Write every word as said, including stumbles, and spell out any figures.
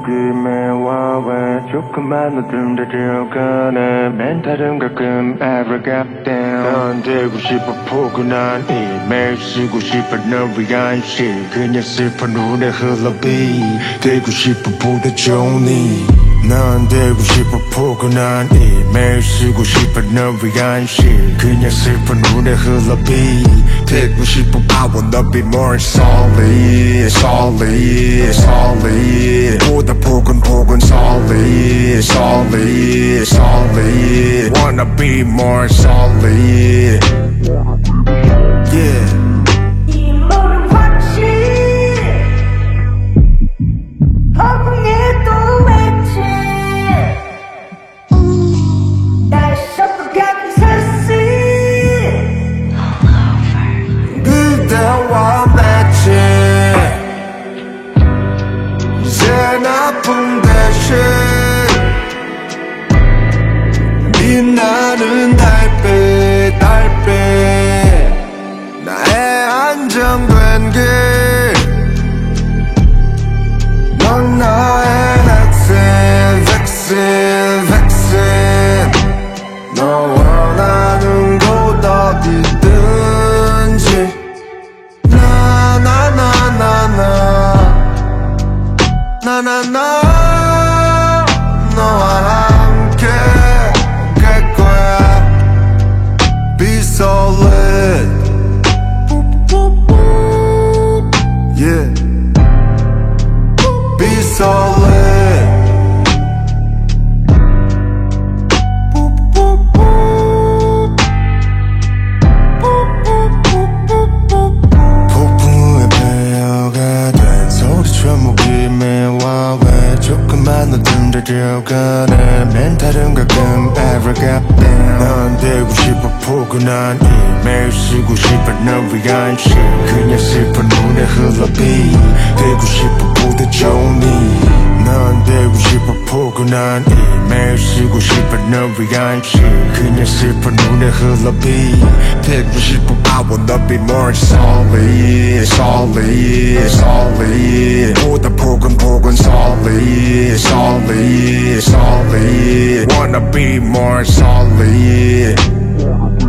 목임에 와왜 조금만 너좀 더 들어가네 멘탈은 가끔 ever got down 넌 되고 싶어 포근한 이 매일 쓰고 싶어 널 위한 시 그냥 슬픈 눈에 흘러비 되고 싶어 보다 좋은 이넌 되고 싶어 포근한 이 매일 쓰고 싶어 널 위한 시 그냥 슬픈 눈에 흘러비 되고 싶어 I wanna be more solid solid solid 보다 포근포근 solid solid solid wanna be more solid yeah 이 모든 확신 허공에도 외치 날 셔도가는 사실 그대와 맺힌 이젠 아픔 대신 빛나는 달빛 달빛 나의 안정된 길 넌 나의 vaccine vaccine vaccine 너 원하는 곳 어디든지 나나나나나 나나나 너와 함께 갈 거야 Be solid Yeah Be solid 폭풍우에 배어가 된 소리쳐 목임에 와 왜 조금만 너좀 더 들어가네 멘탈은 가끔 ever got down 넌 되고 싶어 포근한 이 매일 쓰고 싶어 널 위한 시 그냥 슬픈 눈에 흘러비 되고 싶어 보다 좋은 이넌 되고 싶어 포근한 이 매일 쓰고 싶어 널 위한 시 그냥 슬픈 눈에 흘러비 되고 싶어 I wanna be more solid solid solid 보다 포근포근 solid solid solid wanna be more solid